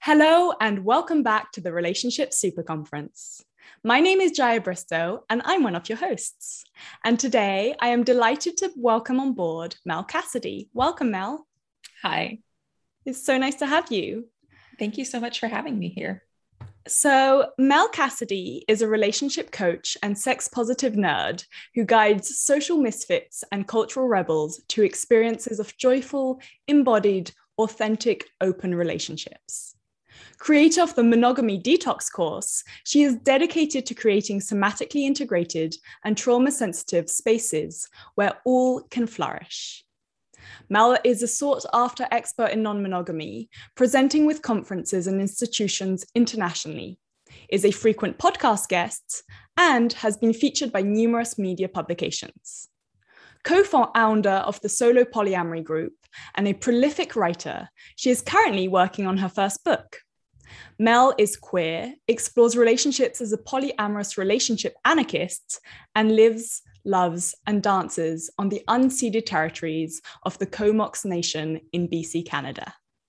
Hello and welcome back to the Relationship Super Conference. My name is Jaya Bristow and I'm one of your hosts. And today I am delighted to welcome on board Mel Cassidy. Welcome, Mel. Hi. It's so nice to have you. Thank you so much for having me here. So, Mel Cassidy is a relationship coach and sex-positive nerd who guides social misfits and cultural rebels to experiences of joyful, embodied, authentic, open relationships. Creator of the Monogamy Detox course, she is dedicated to creating somatically integrated and trauma-sensitive spaces where all can flourish. Mel is a sought-after expert in non-monogamy, presenting with conferences and institutions internationally, is a frequent podcast guest, and has been featured by numerous media publications. Co-founder of the Solo Polyamory Group and a prolific writer, she is currently working on her first book. Mel is queer, explores relationships as a polyamorous relationship anarchist, and lives, loves, and dances on the unceded territories of the Comox Nation in BC, Canada.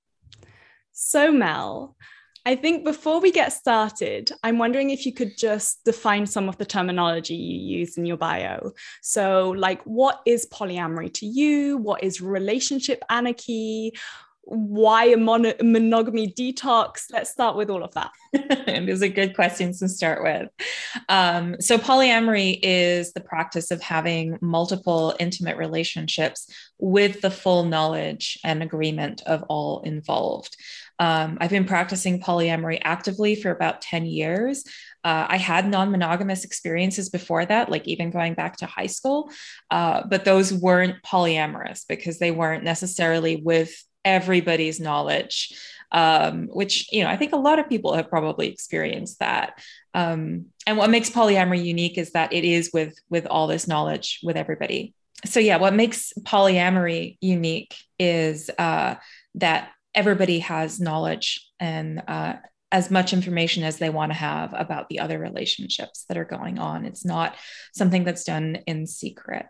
So, Mel, I think before we get started, I'm wondering if you could just define some of the terminology you use in your bio. So, like, what is polyamory to you? What is relationship anarchy? Why a monogamy detox? Let's start with all of that. These are good questions to start with. So polyamory is the practice of having multiple intimate relationships with the full knowledge and agreement of all involved. I've been practicing polyamory actively for about 10 years. I had non-monogamous experiences before that, like even going back to high school, but those weren't polyamorous because they weren't necessarily with everybody's knowledge, which, I think a lot of people have probably experienced that. And what makes polyamory unique is that it is with all this knowledge with everybody. So yeah, what makes polyamory unique is that everybody has knowledge and as much information as they want to have about the other relationships that are going on. It's not something that's done in secret.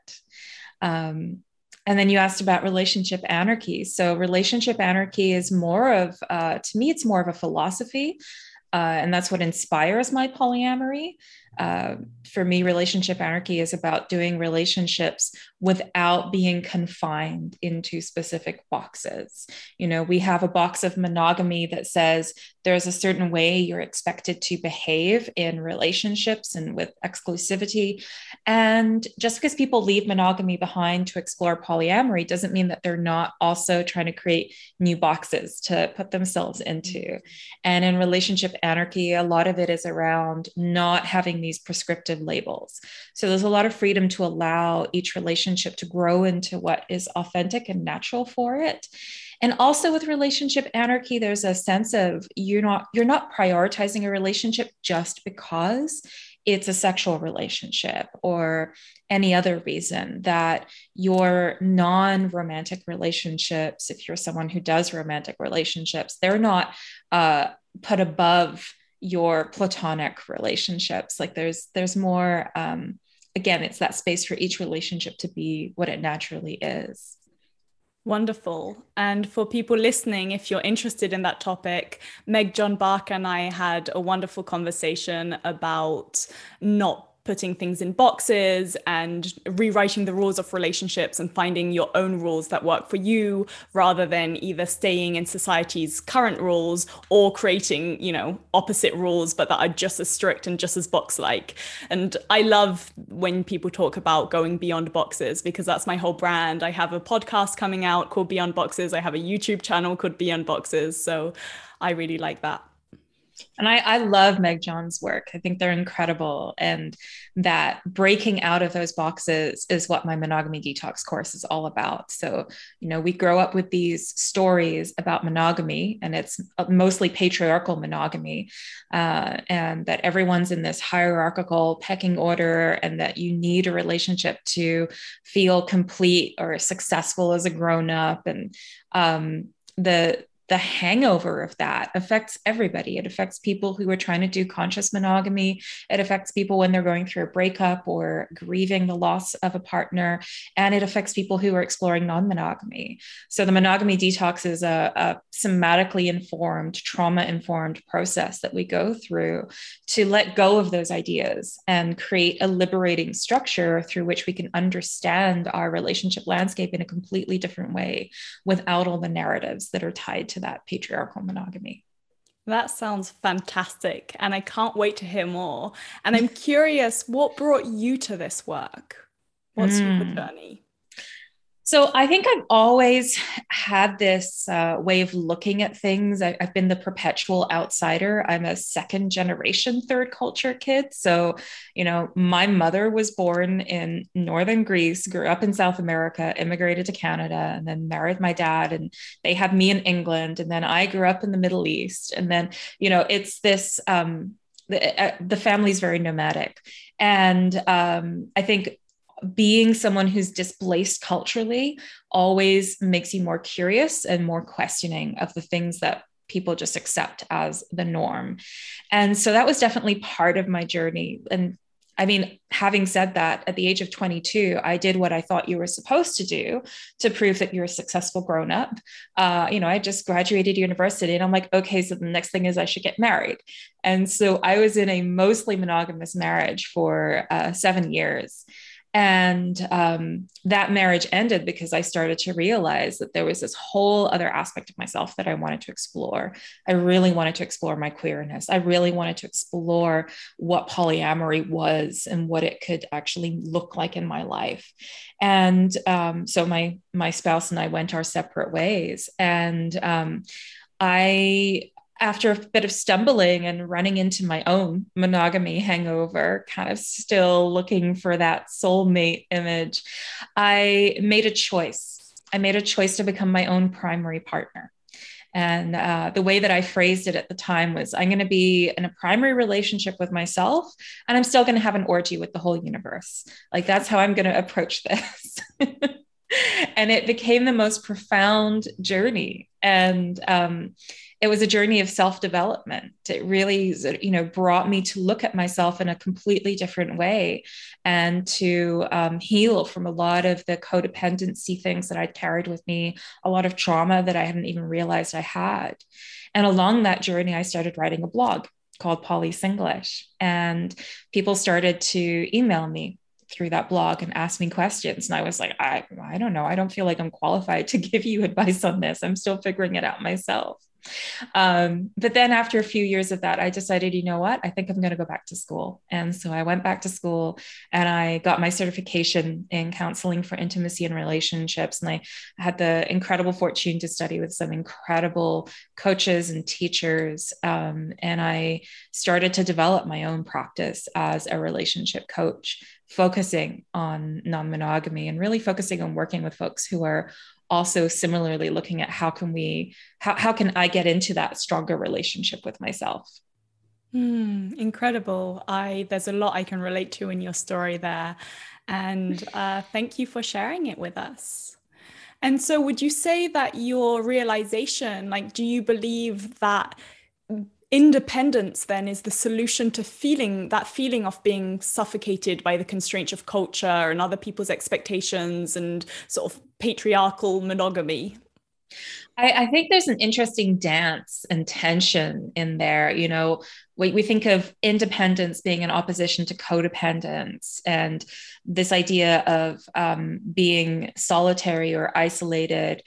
And then you asked about relationship anarchy. So relationship anarchy is more of, to me, it's more of a philosophy. And that's what inspires my polyamory. For me, relationship anarchy is about doing relationships without being confined into specific boxes. We have a box of monogamy that says there's a certain way you're expected to behave in relationships and with exclusivity. And just because people leave monogamy behind to explore polyamory doesn't mean that they're not also trying to create new boxes to put themselves into. And in relationship anarchy, a lot of it is around not having these prescriptive labels. So there's a lot of freedom to allow each relationship to grow into what is authentic and natural for it. And also with relationship anarchy, there's a sense of you're not prioritizing a relationship just because it's a sexual relationship or any other reason, that your non-romantic relationships, if you're someone who does romantic relationships, they're not put above your platonic relationships. Like there's more, again, it's that space for each relationship to be what it naturally is. Wonderful. And for people listening, if you're interested in that topic, Meg John Barker and I had a wonderful conversation about not putting things in boxes and rewriting the rules of relationships and finding your own rules that work for you rather than either staying in society's current rules or creating, opposite rules, but that are just as strict and just as box-like. And I love when people talk about going beyond boxes because that's my whole brand. I have a podcast coming out called Beyond Boxes. I have a YouTube channel called Beyond Boxes. So I really like that. And I love Meg John's work. I think they're incredible. And that breaking out of those boxes is what my Monogamy Detox course is all about. So, we grow up with these stories about monogamy, and it's mostly patriarchal monogamy, and that everyone's in this hierarchical pecking order, and that you need a relationship to feel complete or successful as a grown-up. And the hangover of that affects everybody. It affects people who are trying to do conscious monogamy. It affects people when they're going through a breakup or grieving the loss of a partner. And it affects people who are exploring non-monogamy. So the monogamy detox is a somatically informed, trauma-informed process that we go through to let go of those ideas and create a liberating structure through which we can understand our relationship landscape in a completely different way without all the narratives that are tied to that patriarchal monogamy. That sounds fantastic. And I can't wait to hear more. And I'm curious, what brought you to this work? What's your journey? So I think I've always had this way of looking at things. I've been the perpetual outsider. I'm a second generation third culture kid. So, my mother was born in northern Greece, grew up in South America, immigrated to Canada, and then married my dad. And they had me in England. And then I grew up in the Middle East. And then, it's this, the family's very nomadic. And I think being someone who's displaced culturally always makes you more curious and more questioning of the things that people just accept as the norm. And so that was definitely part of my journey. And I mean, having said that, at the age of 22, I did what I thought you were supposed to do to prove that you're a successful grown up. I just graduated university and I'm like, okay, so the next thing is I should get married. And so I was in a mostly monogamous marriage for 7 years. And that marriage ended because I started to realize that there was this whole other aspect of myself that I wanted to explore. I really wanted to explore my queerness. I really wanted to explore what polyamory was and what it could actually look like in my life. And so my spouse and I went our separate ways. And after a bit of stumbling and running into my own monogamy hangover, kind of still looking for that soulmate image, I made a choice. I made a choice to become my own primary partner. And the way that I phrased it at the time was, I'm going to be in a primary relationship with myself, and I'm still going to have an orgy with the whole universe. Like, that's how I'm going to approach this. And it became the most profound journey. And it was a journey of self-development. It really, brought me to look at myself in a completely different way and to heal from a lot of the codependency things that I'd carried with me, a lot of trauma that I hadn't even realized I had. And along that journey, I started writing a blog called Poly Singlish, and people started to email me through that blog and ask me questions. And I was like, I don't know. I don't feel like I'm qualified to give you advice on this. I'm still figuring it out myself. But then after a few years of that, I decided, you know what, I think I'm going to go back to school. And so I went back to school and I got my certification in counseling for intimacy and relationships. And I had the incredible fortune to study with some incredible coaches and teachers. And I started to develop my own practice as a relationship coach, focusing on non-monogamy and really focusing on working with folks who are also similarly looking at how can I get into that stronger relationship with myself. Incredible. There's a lot I can relate to in your story there. And thank you for sharing it with us. And so would you say that your realization, do you believe that independence then is the solution to that feeling of being suffocated by the constraints of culture and other people's expectations and sort of patriarchal monogamy? I think there's an interesting dance and tension in there. We think of independence being in opposition to codependence, and this idea of being solitary or isolated,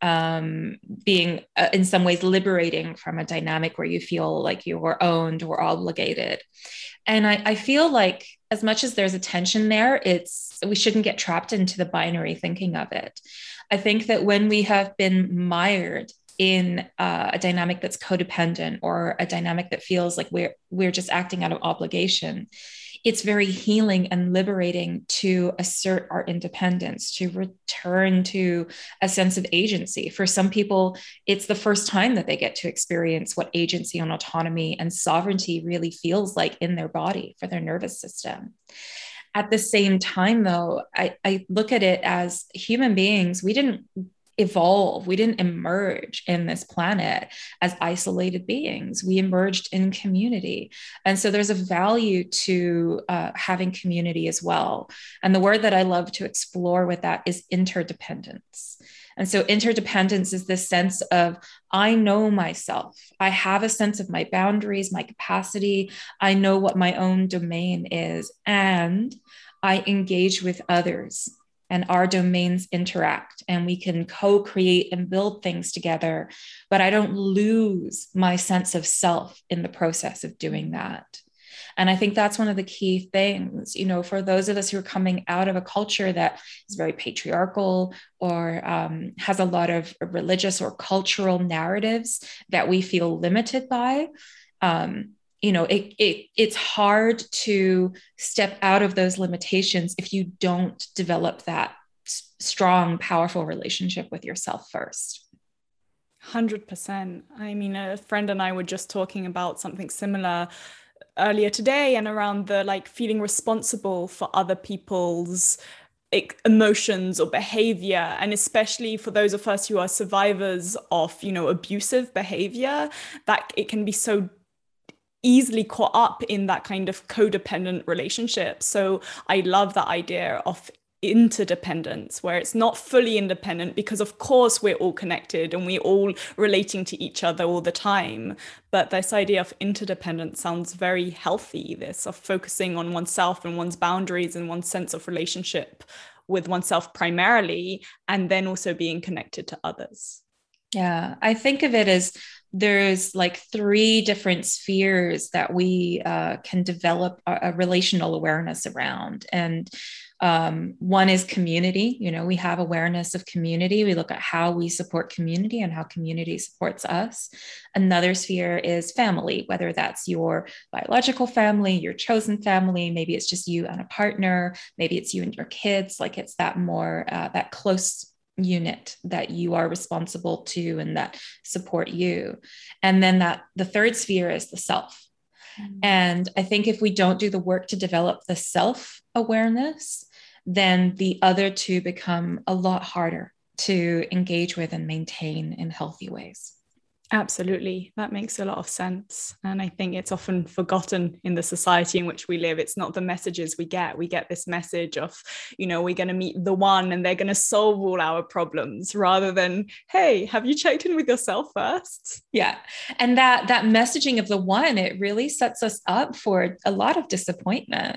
being in some ways liberating from a dynamic where you feel like you're owned or obligated. And I feel like as much as there's a tension there, we shouldn't get trapped into the binary thinking of it. I think that when we have been mired in a dynamic that's codependent or a dynamic that feels like we're just acting out of obligation, it's very healing and liberating to assert our independence, to return to a sense of agency. For some people, it's the first time that they get to experience what agency and autonomy and sovereignty really feels like in their body, for their nervous system. At the same time, though, I look at it as human beings, we didn't evolve. We didn't emerge in this planet as isolated beings. We emerged in community. And so there's a value to having community as well. And the word that I love to explore with that is interdependence. And so interdependence is this sense of, I know myself. I have a sense of my boundaries, my capacity. I know what my own domain is, and I engage with others, and our domains interact, and we can co-create and build things together. But I don't lose my sense of self in the process of doing that. And I think that's one of the key things, you know, for those of us who are coming out of a culture that is very patriarchal, or has a lot of religious or cultural narratives that we feel limited by. You know, it's hard to step out of those limitations if you don't develop that strong, powerful relationship with yourself first. 100%. I mean, a friend and I were just talking about something similar earlier today, and around the like feeling responsible for other people's emotions or behavior, and especially for those of us who are survivors of, you know, abusive behavior, that it can be so easily caught up in that kind of codependent relationship. So I love that idea of interdependence, where it's not fully independent, because of course we're all connected and we're all relating to each other all the time. But this idea of interdependence sounds very healthy, this of focusing on oneself and one's boundaries and one's sense of relationship with oneself primarily, and then also being connected to others. Yeah, I think of it as there's like 3 different spheres that we can develop a relational awareness around. And one is community. You know, we have awareness of community. We look at how we support community and how community supports us. Another sphere is family, whether that's your biological family, your chosen family, maybe it's just you and a partner, maybe it's you and your kids, like it's that more, that close unit that you are responsible to and that support you. And then the third sphere is the self. And I think if we don't do the work to develop the self-awareness, then the other 2 become a lot harder to engage with and maintain in healthy ways. Absolutely. That makes a lot of sense. And I think it's often forgotten in the society in which we live. It's not the messages we get. We get this message of, you know, we're going to meet the one and they're going to solve all our problems, rather than, hey, have you checked in with yourself first? Yeah. And that messaging of the one, it really sets us up for a lot of disappointment.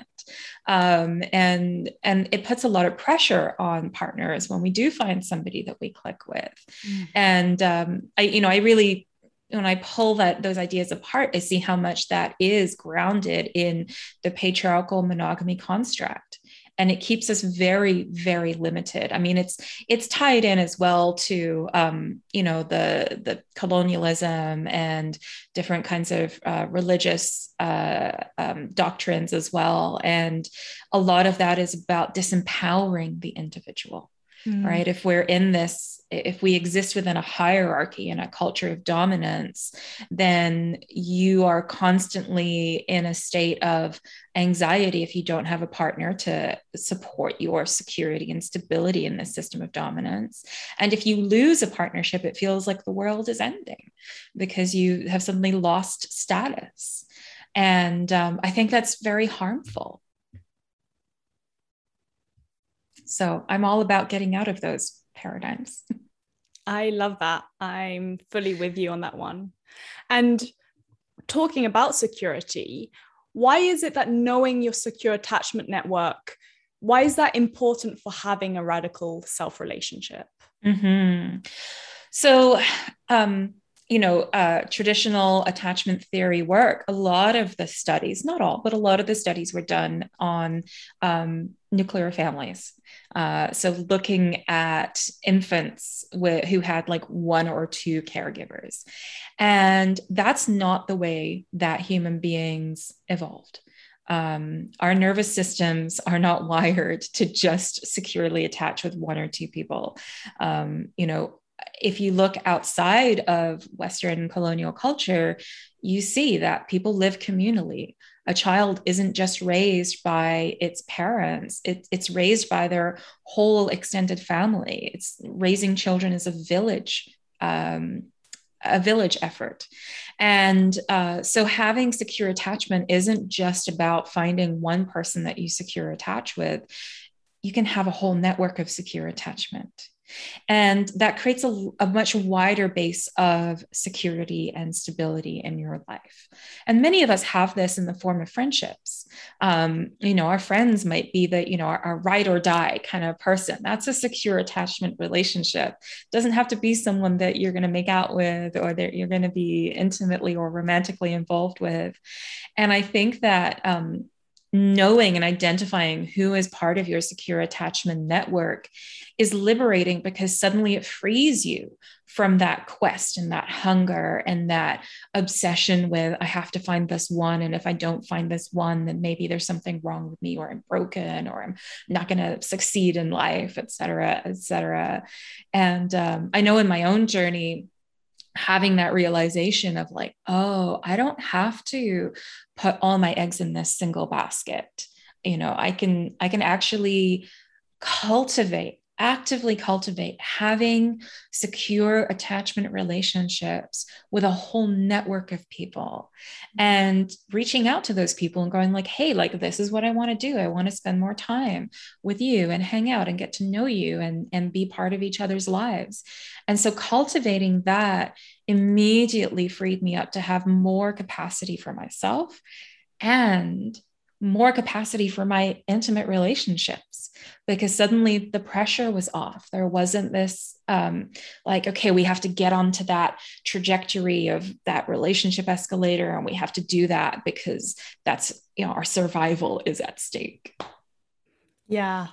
And it puts a lot of pressure on partners when we do find somebody that we click with. And I really, when I pull those ideas apart, I see how much that is grounded in the patriarchal monogamy construct. And it keeps us very, very limited. I mean, it's tied in as well to, the colonialism and different kinds of religious doctrines as well. And a lot of that is about disempowering the individual. Right? If we exist within a hierarchy and a culture of dominance, then you are constantly in a state of anxiety if you don't have a partner to support your security and stability in this system of dominance. And if you lose a partnership, it feels like the world is ending because you have suddenly lost status. And I think that's very harmful. So I'm all about getting out of those paradigms. I love that. I'm fully with you on that one. And talking about security, why is it that knowing your secure attachment network, why is that important for having a radical self-relationship? Mm-hmm. So, traditional attachment theory work, a lot of the studies, not all, but a lot of the studies were done on nuclear families. So looking at infants who had like 1 or 2 caregivers. And that's not the way that human beings evolved. Our nervous systems are not wired to just securely attach with 1 or 2 people. If you look outside of Western colonial culture, you see that people live communally. A child isn't just raised by its parents, it's raised by their whole extended family. It's raising children as a village effort. And so having secure attachment isn't just about finding one person that you secure attach with. You can have a whole network of secure attachment. And that creates a much wider base of security and stability in your life. And many of us have this in the form of friendships. Our friends might be our ride or die kind of person. That's a secure attachment relationship. It doesn't have to be someone that you're going to make out with or that you're going to be intimately or romantically involved with. And I think that knowing and identifying who is part of your secure attachment network is liberating, because suddenly it frees you from that quest and that hunger and that obsession with, I have to find this one. And if I don't find this one, then maybe there's something wrong with me, or I'm broken, or I'm not going to succeed in life, et cetera, et cetera. And I know in my own journey, having that realization of like, oh, I don't have to put all my eggs in this single basket. I can actually actively cultivate having secure attachment relationships with a whole network of people, and reaching out to those people and going like, hey, like, this is what I want to do. I want to spend more time with you and hang out and get to know you and be part of each other's lives. And so cultivating that immediately freed me up to have more capacity for myself and more capacity for my intimate relationships, because suddenly the pressure was off. There wasn't this okay, we have to get onto that trajectory of that relationship escalator, and we have to do that because that's, our survival is at stake. Yeah,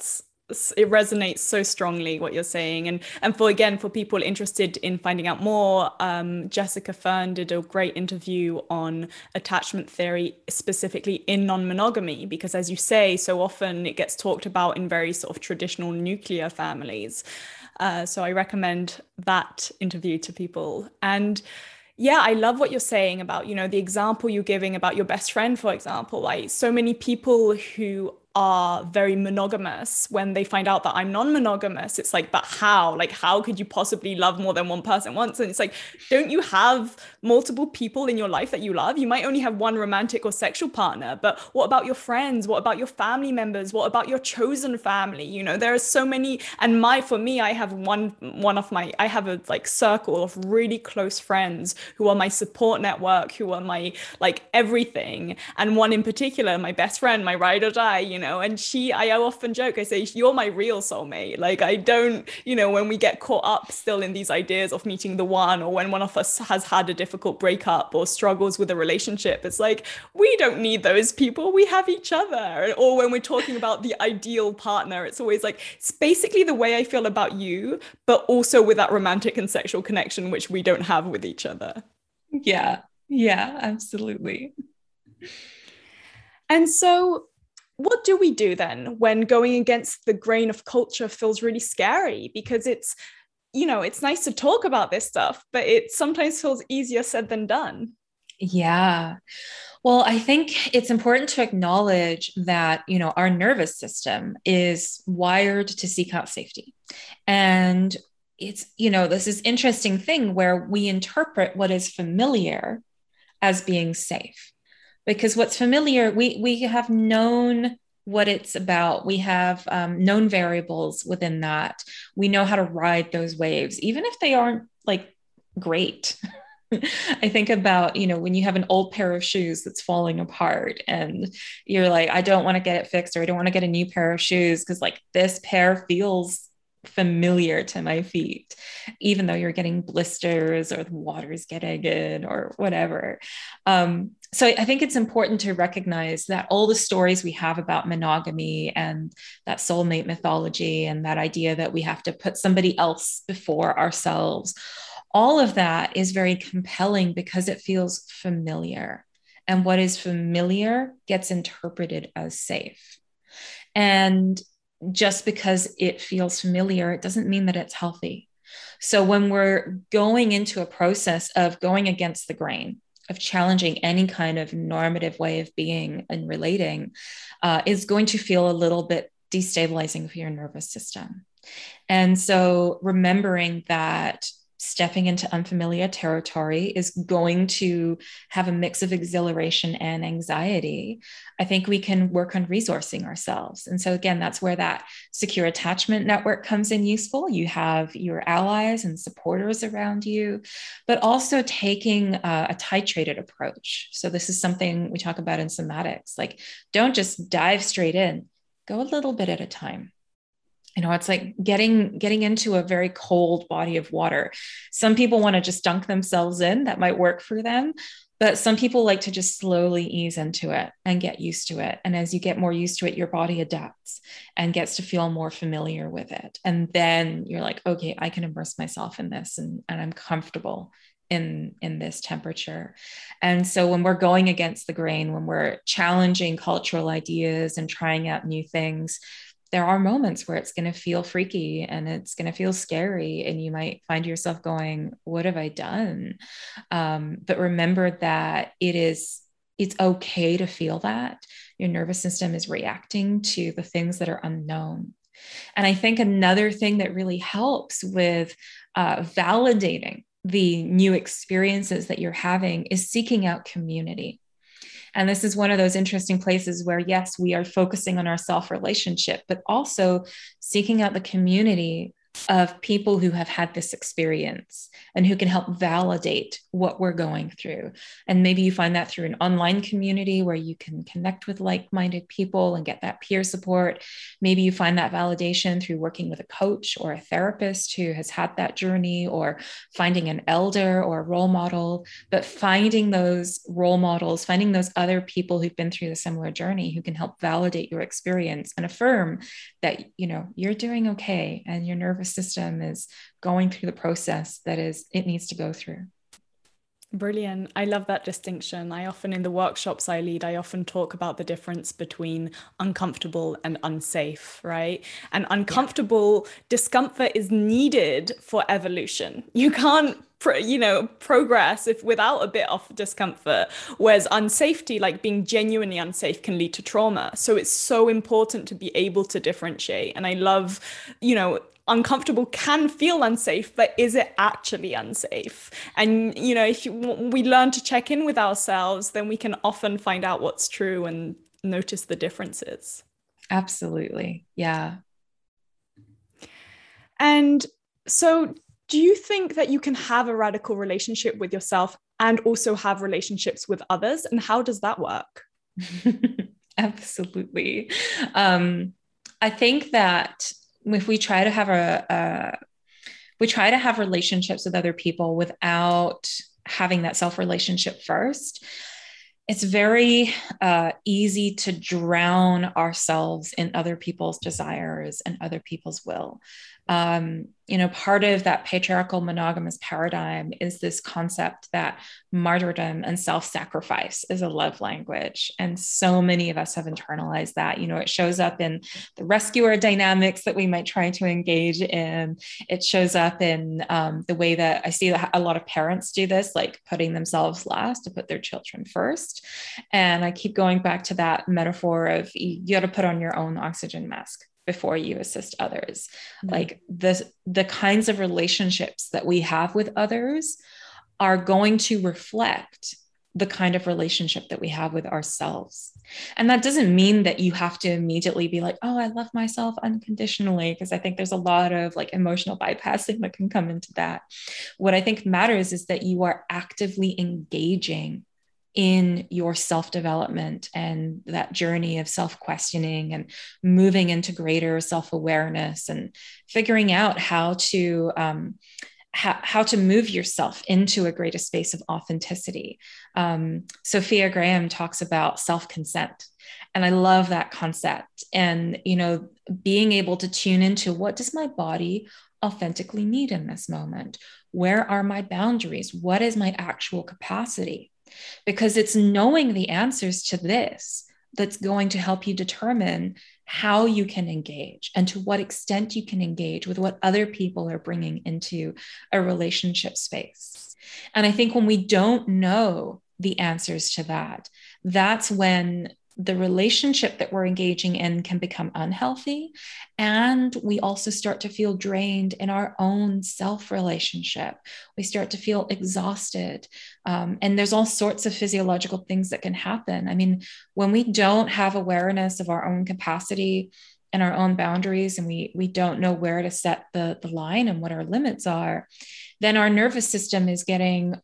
it resonates so strongly what you're saying. And for people interested in finding out more, Jessica Fern did a great interview on attachment theory, specifically in non-monogamy, because as you say, so often it gets talked about in very sort of traditional nuclear families. So I recommend that interview to people. And yeah, I love what you're saying about, the example you're giving about your best friend, for example. Like, so many people who are very monogamous, when they find out that I'm non-monogamous, it's like, but how? Like, how could you possibly love more than one person at once? And it's like, don't you have multiple people in your life that you love? You might only have one romantic or sexual partner, but what about your friends? What about your family members? What about your chosen family? There are so many. And for me, I have I have a like circle of really close friends who are my support network, who are my like everything. And one in particular, my best friend, my ride or die, and I often joke, I say, you're my real soulmate. Like, I don't, when we get caught up still in these ideas of meeting the one, or when one of us has had a difficult breakup or struggles with a relationship, it's like, we don't need those people. We have each other. Or when we're talking about the ideal partner, it's always like, it's basically the way I feel about you, but also with that romantic and sexual connection, which we don't have with each other. Yeah, absolutely. And so, what do we do then when going against the grain of culture feels really scary? Because it's nice to talk about this stuff, but it sometimes feels easier said than done. Yeah. Well, I think it's important to acknowledge that, our nervous system is wired to seek out safety. And it's, this is interesting thing where we interpret what is familiar as being safe. Because what's familiar, we have known what it's about. We have known variables within that. We know how to ride those waves, even if they aren't like great. I think about, when you have an old pair of shoes that's falling apart and you're like, I don't want to get it fixed, or I don't want to get a new pair of shoes because like this pair feels familiar to my feet, even though you're getting blisters or the water's getting in or whatever. So I think it's important to recognize that all the stories we have about monogamy and that soulmate mythology and that idea that we have to put somebody else before ourselves, all of that is very compelling because it feels familiar. And what is familiar gets interpreted as safe. And just because it feels familiar, it doesn't mean that it's healthy. So when we're going into a process of going against the grain, of challenging any kind of normative way of being and relating is going to feel a little bit destabilizing for your nervous system. And so remembering that stepping into unfamiliar territory is going to have a mix of exhilaration and anxiety, I think we can work on resourcing ourselves. And so again, that's where that secure attachment network comes in useful. You have your allies and supporters around you, but also taking a titrated approach. So this is something we talk about in somatics, like don't just dive straight in, go a little bit at a time. It's like getting into a very cold body of water. Some people want to just dunk themselves in. That might work for them. But some people like to just slowly ease into it and get used to it. And as you get more used to it, your body adapts and gets to feel more familiar with it. And then you're like, okay, I can immerse myself in this and I'm comfortable in this temperature. And so when we're going against the grain, when we're challenging cultural ideas and trying out new things, there are moments where it's going to feel freaky and it's going to feel scary. And you might find yourself going, what have I done? But remember that it's okay to feel that. Your nervous system is reacting to the things that are unknown. And I think another thing that really helps with validating the new experiences that you're having is seeking out community. And this is one of those interesting places where, yes, we are focusing on our self-relationship, but also seeking out the community of people who have had this experience and who can help validate what we're going through. And maybe you find that through an online community where you can connect with like-minded people and get that peer support. Maybe you find that validation through working with a coach or a therapist who has had that journey, or finding an elder or a role model. But finding those role models, finding those other people who've been through the similar journey who can help validate your experience and affirm that, you're doing okay and your nervous system is going through the process that it needs to go through. Brilliant. I love that distinction. In the workshops I lead, I often talk about the difference between uncomfortable and unsafe, right? And uncomfortable discomfort is needed for evolution. You can't progress without a bit of discomfort, whereas unsafety, like being genuinely unsafe, can lead to trauma. So it's so important to be able to differentiate. And I love, uncomfortable can feel unsafe, but is it actually unsafe? And, if we learn to check in with ourselves, then we can often find out what's true and notice the differences. Absolutely. Yeah. And so do you think that you can have a radical relationship with yourself and also have relationships with others? And how does that work? Absolutely. I think that if we try to have relationships with other people without having that self-relationship first, it's very easy to drown ourselves in other people's desires and other people's will. Part of that patriarchal monogamous paradigm is this concept that martyrdom and self-sacrifice is a love language. And so many of us have internalized that. It shows up in the rescuer dynamics that we might try to engage in. It shows up in the way that I see a lot of parents do this, like putting themselves last to put their children first. And I keep going back to that metaphor of you got to put on your own oxygen mask before you assist others. Mm-hmm. Like the kinds of relationships that we have with others are going to reflect the kind of relationship that we have with ourselves. And that doesn't mean that you have to immediately be like, oh, I love myself unconditionally, because I think there's a lot of like emotional bypassing that can come into that. What I think matters is that you are actively engaging in your self-development and that journey of self-questioning and moving into greater self-awareness and figuring out how to move yourself into a greater space of authenticity. Sophia Graham talks about self-consent, and I love that concept. And, being able to tune into, what does my body authentically need in this moment? Where are my boundaries? What is my actual capacity? Because it's knowing the answers to this that's going to help you determine how you can engage and to what extent you can engage with what other people are bringing into a relationship space. And I think when we don't know the answers to that, that's when the relationship that we're engaging in can become unhealthy. And we also start to feel drained in our own self relationship. We start to feel exhausted. And there's all sorts of physiological things that can happen. I mean, when we don't have awareness of our own capacity and our own boundaries, and we don't know where to set the line and what our limits are, then our nervous system is getting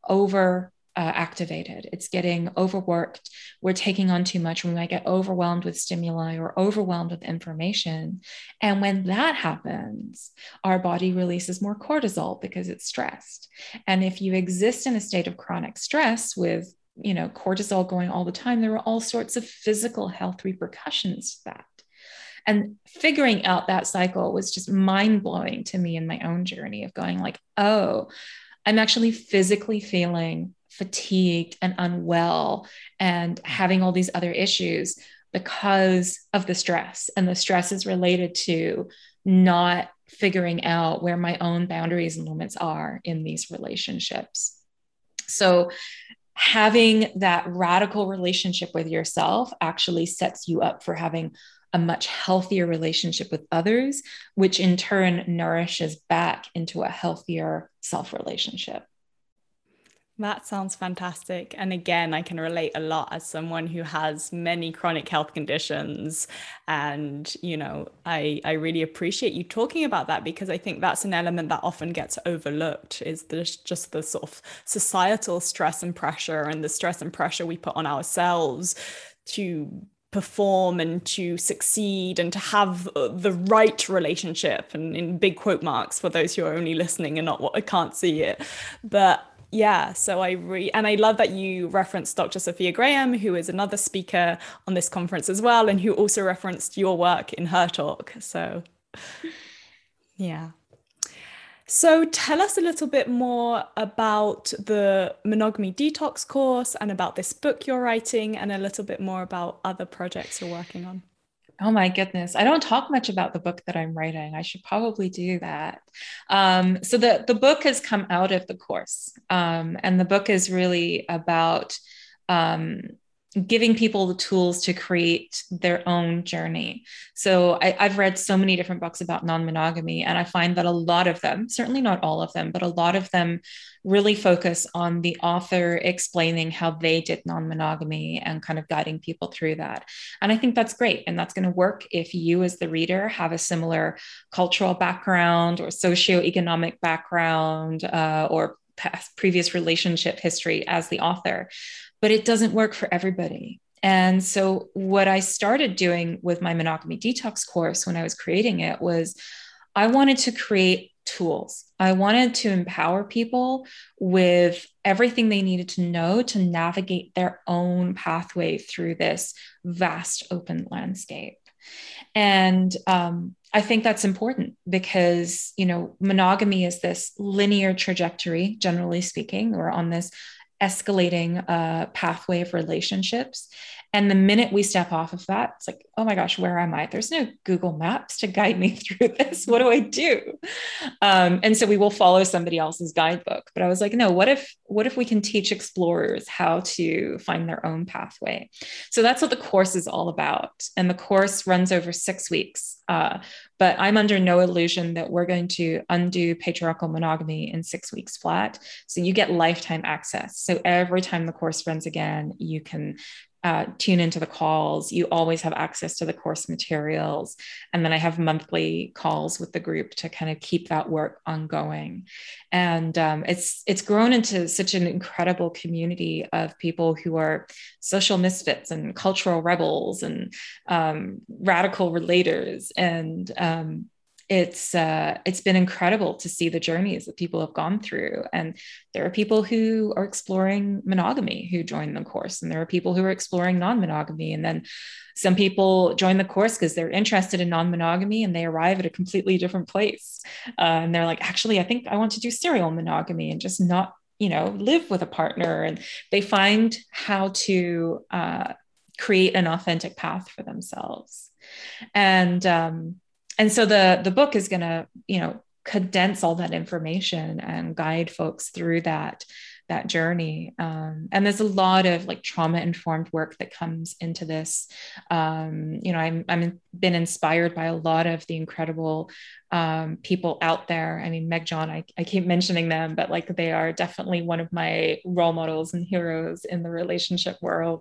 activated. It's getting overworked. We're taking on too much. We might get overwhelmed with stimuli or overwhelmed with information. And when that happens, our body releases more cortisol because it's stressed. And if you exist in a state of chronic stress with, cortisol going all the time, there are all sorts of physical health repercussions to that. And figuring out that cycle was just mind-blowing to me in my own journey of going like, oh, I'm actually physically feeling fatigued and unwell and having all these other issues because of the stress. And the stress is related to not figuring out where my own boundaries and limits are in these relationships. So having that radical relationship with yourself actually sets you up for having a much healthier relationship with others, which in turn nourishes back into a healthier self-relationship. That sounds fantastic. And again, I can relate a lot as someone who has many chronic health conditions. And, I really appreciate you talking about that, because I think that's an element that often gets overlooked, is just the sort of societal stress and pressure, and the stress and pressure we put on ourselves to perform and to succeed and to have the right relationship, and in big quote marks for those who are only listening and can't see it. But yeah, so I love that you referenced Dr. Sophia Graham, who is another speaker on this conference as well, and who also referenced your work in her talk. So yeah. So tell us a little bit more about the Monogamy Detox course and about this book you're writing, and a little bit more about other projects you're working on. Oh my goodness. I don't talk much about the book that I'm writing. I should probably do that. So the book has come out of the course. And the book is really about giving people the tools to create their own journey. So I've read so many different books about non-monogamy, and I find that a lot of them, certainly not all of them, but a lot of them really focus on the author explaining how they did non-monogamy and kind of guiding people through that. And I think that's great. And that's going to work if you as the reader have a similar cultural background or socioeconomic background or previous relationship history as the author. But it doesn't work for everybody. And so what I started doing with my Monogamy Detox course when I was creating it was I wanted to create tools. I wanted to empower people with everything they needed to know to navigate their own pathway through this vast open landscape. And I think that's important because, monogamy is this linear trajectory, generally speaking. We're on this escalating pathway of relationships. And the minute we step off of that, it's like, oh my gosh, where am I? There's no Google Maps to guide me through this. What do I do? And so we will follow somebody else's guidebook. But I was like, no, what if we can teach explorers how to find their own pathway? So that's what the course is all about. And the course runs over 6 weeks. But I'm under no illusion that we're going to undo patriarchal monogamy in 6 weeks flat. So you get lifetime access. So every time the course runs again, you can tune into the calls. You always have access to the course materials. And then I have monthly calls with the group to kind of keep that work ongoing. And it's grown into such an incredible community of people who are social misfits and cultural rebels and radical relators. And it's been incredible to see the journeys that people have gone through. And there are people who are exploring monogamy who join the course, and there are people who are exploring non-monogamy. And then some people join the course because they're interested in non-monogamy and they arrive at a completely different place. And they're like, actually, I think I want to do serial monogamy and just not, live with a partner. And they find how to create an authentic path for themselves. And so the book is going to, condense all that information and guide folks through that that journey. And there's a lot of like trauma informed work that comes into this. I'm been inspired by a lot of the incredible people out there. I mean, Meg John, I keep mentioning them, but like they are definitely one of my role models and heroes in the relationship world.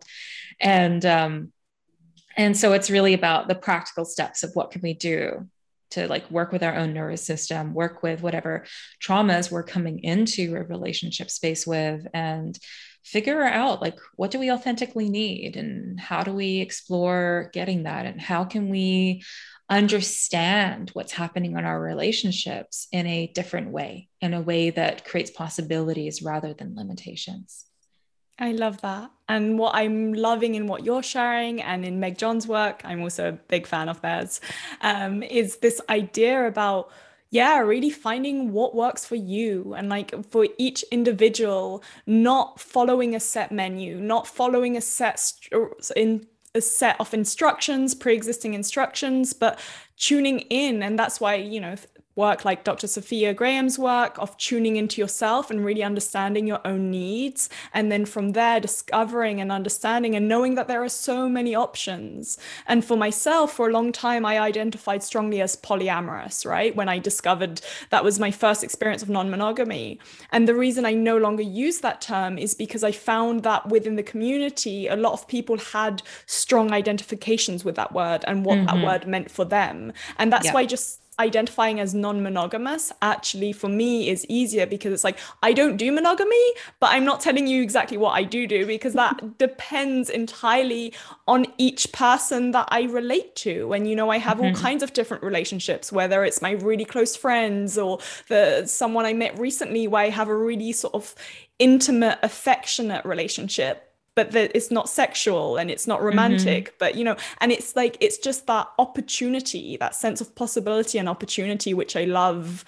And so it's really about the practical steps of what can we do to like work with our own nervous system, work with whatever traumas we're coming into a relationship space with, and figure out like what do we authentically need and how do we explore getting that, and how can we understand what's happening in our relationships in a different way, in a way that creates possibilities rather than limitations. I love that. And what I'm loving in what you're sharing and in Meg John's work, I'm also a big fan of theirs, is this idea about, yeah, really finding what works for you. And like for each individual, not following a set menu, not following a a set of instructions, pre-existing instructions, but tuning in. And that's why, work like Dr. Sophia Graham's work of tuning into yourself and really understanding your own needs. And then from there, discovering and understanding and knowing that there are so many options. And for myself, for a long time, I identified strongly as polyamorous, right? When I discovered that was my first experience of non-monogamy. And the reason I no longer use that term is because I found that within the community, a lot of people had strong identifications with that word and what that word meant for them. And that's why just identifying as non-monogamous actually for me is easier, because it's like, I don't do monogamy, but I'm not telling you exactly what I do because that depends entirely on each person that I relate to. And, I have all kinds of different relationships, whether it's my really close friends or someone I met recently where I have a really sort of intimate, affectionate relationship, but that it's not sexual and it's not romantic, but and it's like, it's just that opportunity, that sense of possibility and opportunity, which I love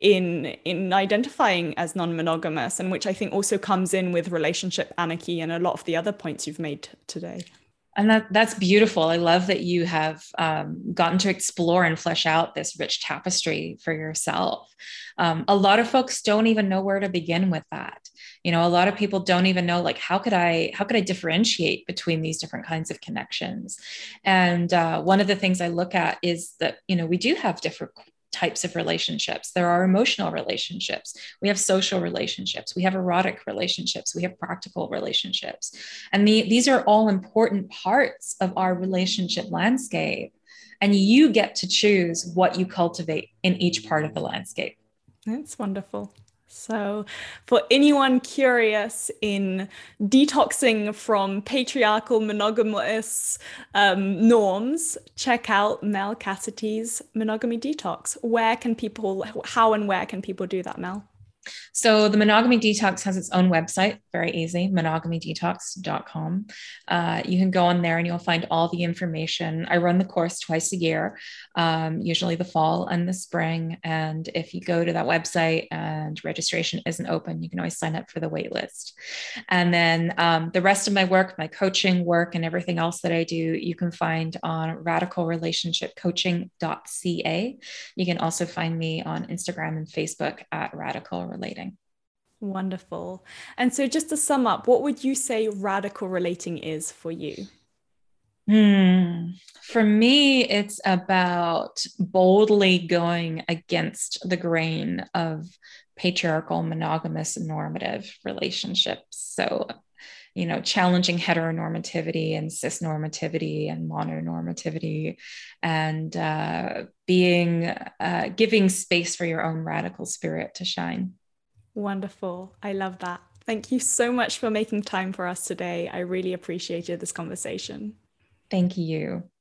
in identifying as non-monogamous, and which I think also comes in with relationship anarchy and a lot of the other points you've made today. And that's beautiful. I love that you have gotten to explore and flesh out this rich tapestry for yourself. A lot of folks don't even know where to begin with that. A lot of people don't even know, like, how could I differentiate between these different kinds of connections? And one of the things I look at is that, we do have different types of relationships. There are emotional relationships. We have social relationships. We have erotic relationships. We have practical relationships. And these are all important parts of our relationship landscape. And you get to choose what you cultivate in each part of the landscape. That's wonderful. So for anyone curious in detoxing from patriarchal monogamous norms, check out Mel Cassidy's Monogamy Detox. How and where can people do that, Mel? So the Monogamy Detox has its own website, very easy, monogamydetox.com. You can go on there and you'll find all the information. I run the course twice a year, usually the fall and the spring. And if you go to that website and registration isn't open, you can always sign up for the wait list. And then the rest of my work, my coaching work and everything else that I do, you can find on radicalrelationshipcoaching.ca. You can also find me on Instagram and Facebook at Radical Relating. Wonderful. And so just to sum up, what would you say radical relating is for you? For me, it's about boldly going against the grain of patriarchal, monogamous, normative relationships. So, challenging heteronormativity and cisnormativity and mononormativity, and giving space for your own radical spirit to shine. Wonderful. I love that. Thank you so much for making time for us today. I really appreciated this conversation. Thank you.